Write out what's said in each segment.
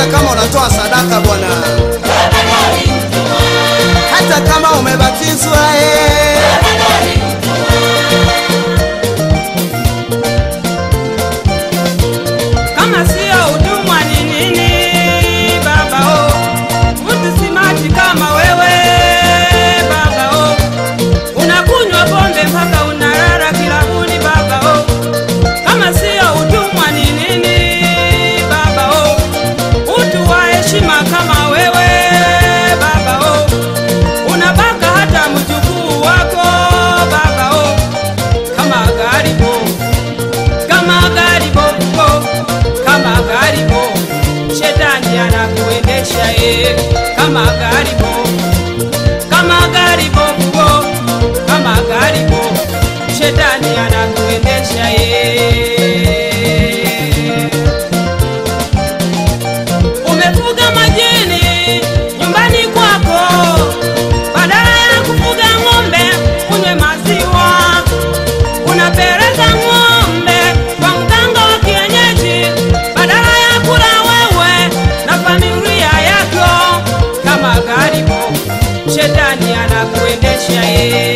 hata kama unatoa sadaka Bwana, hata kama umebatizwa kama sio utumwa ni nini Baba? Mtu simati kama wewe Baba, unakunywa pombe mpaka unalala kilabuni Baba, kama sio utumwa ni nini Baba? Utu wa heshima kama wewe Baba, unabaka hata mjukuu wako Baba, kama garibo, kama garibo, kama garibo, shetani anakuendesha kama garibo, kama garibo, kama garibo, shetani anakuendesha Umefuga majini nyumbani kwako, badala ya kufuga ng'ombe unywe maziwa. Unapeleka ng'ombe kwa mganga wa kienyeji, badala ya kula wewe na familia yako. Kama garibo, shetani anakuendesha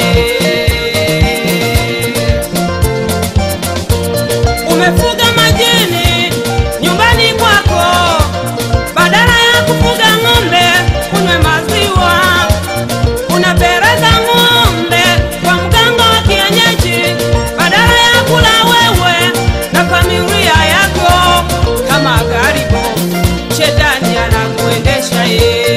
Umefuga majini nyumbani kwako, badala ya kufuga ng'ombe unywe maziwa. Unapeleka ng'ombe kwa mganga wa kienyeji, badala ya kula wewe na familia yako. Kama garibo, shetani anakuendesha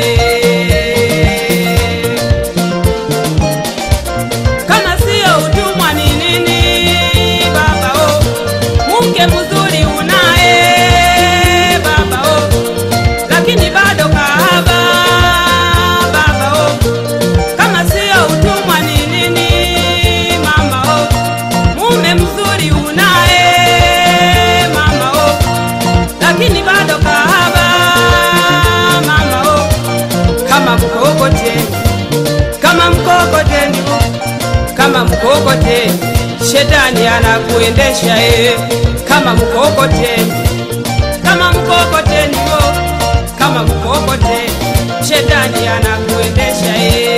Kama sio utumwa ni nini Baba? Mke mzuri unaye Baba, lakini bado kahaba Baba. Kama sio utumwa ni nini Mama? Mume mzuri unaye Mama, lakini bado kahaba Mama. Kama mkokoteni, kama mkokoteni, kama mkokoteni, shetani anakuendesha kama mkokoteni, kama mkokoteni, kama mkokoteni, shetani anakuendesha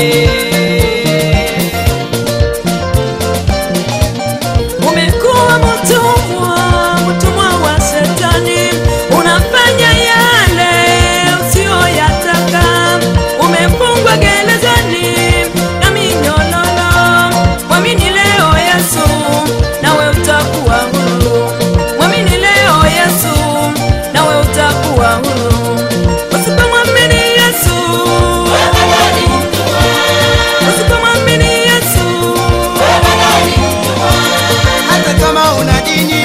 Umekuwa mtumwa wa shetani, unafanya yale usiyoyataka. Umefungwa gerezani na minyororo. Mwamini leo Yesu nawe utakuwa huru. Mwamini leo Yesu nawe utakuwa huru. Usipomwamini Yesu, usipomwamini Yesu, hata kama una dini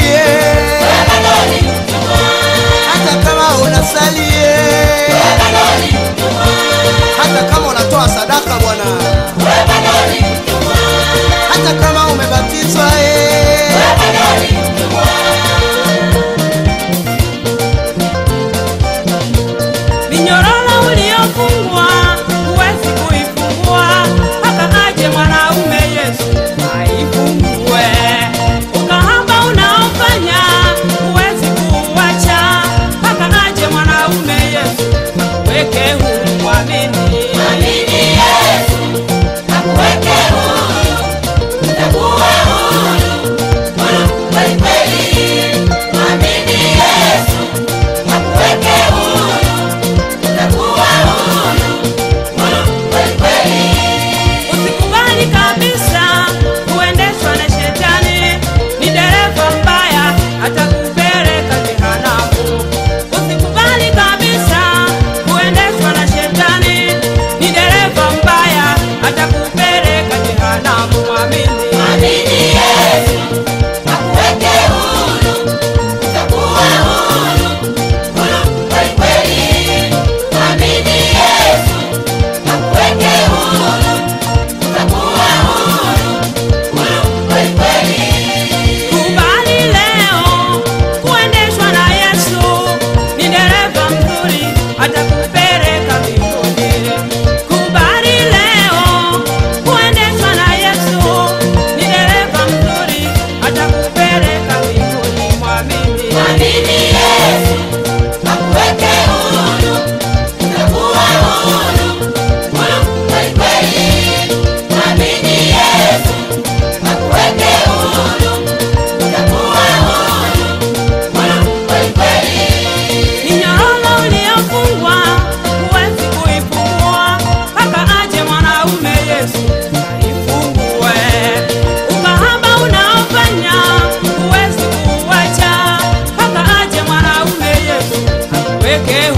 hata kama unasali hata kama unatoa sadaka Bwana, hata kama umebatizwa minyororo uliyofungwa huwezi kuifungua mpaka aje mwanaume Yesu aifungue. Ukahaba unaofanya huwezi kuuacha mpaka aje mwanaume Yesu akuweke huru. Mwamini Yesu akuweke huru, utakuwa huru, huru kweli kweli. Mwamini Yesu akuweke huru, utakuwa huru, huru kweli kweli. Usikubali kabisa kuendeshwa na shetani, ni dereva mbaya atakupeleka jehanamu. Usikubali kabisa kuendeshwa na shetani, akuweke